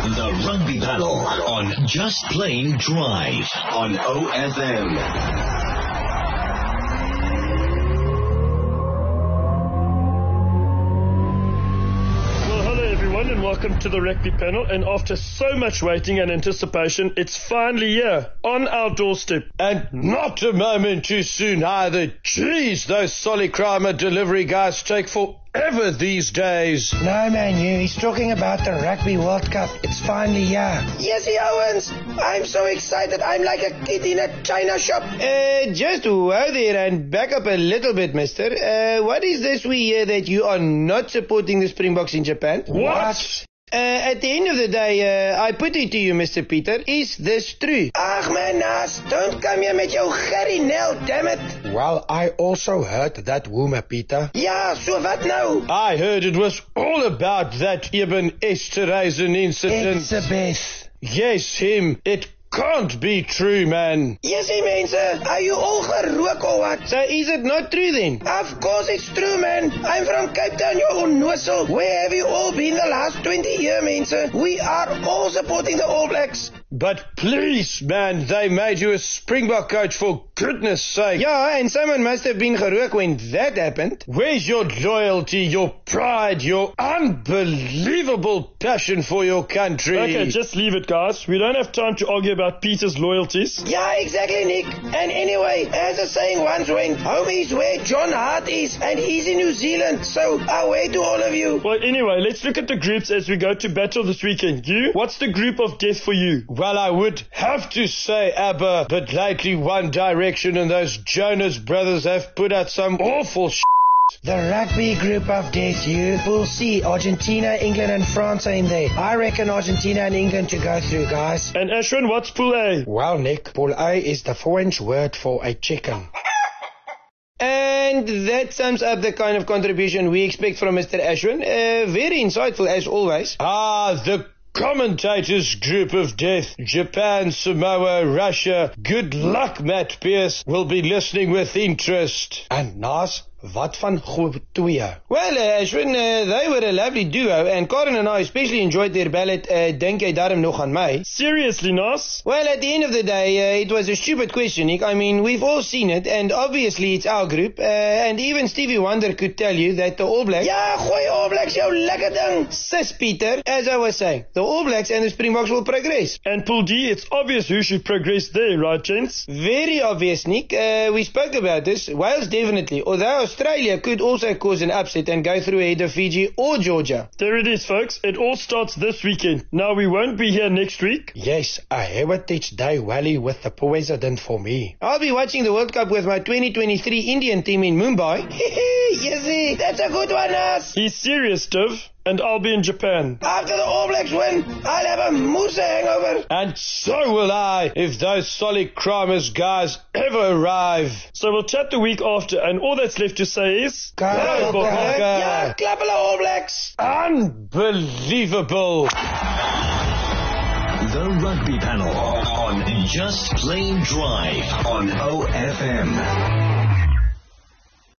The Rugby Panel on Just Plain Drive on OFM. And welcome to the Rugby Panel. And after so much waiting and anticipation, it's finally here on our doorstep. And not a moment too soon either. Jeez, those Solikrama delivery guys take forever these days. No, man, he's talking about the Rugby World Cup. It's finally here. Yes, Owens. I'm so excited. I'm like a kid in a China shop. Just whoa there and back up a little bit, mister. What is this we hear that you are not supporting the Springboks in Japan? What? At the end of the day, I put it to you, Mr. Peter, is this true? Ach, man, Nas, don't come here met jou Gerry Nel, damn it. Well, I also heard that rumor, Peter. Ja, so wat nou? I heard it was all about that Ibn Esterhazy incident. Elizabeth. Yes, him. It can't be true, man. Yes, mense, are you all gerook or what? So is it not true then? Of course it's true, man. I'm from Cape Town, you onnozel. Where have you all been the last 20 years, mense? We are all supporting the All Blacks. But please, man, they made you a Springbok coach for goodness sake. Yeah, and someone must have been gerook when that happened. Where's your loyalty, your pride, your unbelievable passion for your country? Okay, just leave it, guys. We don't have time to argue about Peter's loyalties. Yeah, exactly, Nick. And anyway, as the saying once went, home is where John Hart is, and he's in New Zealand. So, away to all of you. Well, anyway, let's look at the groups as we go to battle this weekend. You, what's the group of death for you? Well, I would have to say ABBA, but lately One Direction and those Jonas Brothers have put out some awful shit. The rugby group of death, you. Pool C, Argentina, England and France are in there. I reckon Argentina and England to go through, guys. And Ashwin, what's Pool A? Well, Nick, Pool A is the French word for a chicken. And that sums up the kind of contribution we expect from Mr. Ashwin. Very insightful as always. The commentators group of death, Japan, Samoa, Russia. Good luck, Matt Pearce. We'll be listening with interest. And Nas, wat van groep 2? Well, Ashwin, they were a lovely duo, and Karen and I especially enjoyed their ballad, Denk jy darm nog aan my? Seriously, Nas? Well, at the end of the day, it was a stupid question, Nick. I mean, we've all seen it, and obviously it's our group, and even Stevie Wonder could tell you that the All Blacks... Ja, gooi All Blacks jou lekker ding. Sis, Peter, as I was saying, the All Blacks and the Springboks will progress. And Pool D, it's obvious who should progress there, right, gents? Very obvious, Nick. We spoke about this. Wales definitely, although Australia could also cause an upset and go through ahead of Fiji or Georgia. There it is, folks. It all starts this weekend. Now, we won't be here next week. Yes, a Heritage Day rally with the president for me. I'll be watching the World Cup with my 2023 Indian team in Mumbai. Yes, that's a good one, Nas. He's serious, Div. And I'll be in Japan. After the All Blacks win, I'll have a moose hangover. And so will I, if those Solikrama's guys ever arrive. So we'll chat the week after, and all that's left to say is... Go, Bokke. Ja, klap hulle All Blacks. Unbelievable. The Rugby Panel on Just Plain Drive on OFM.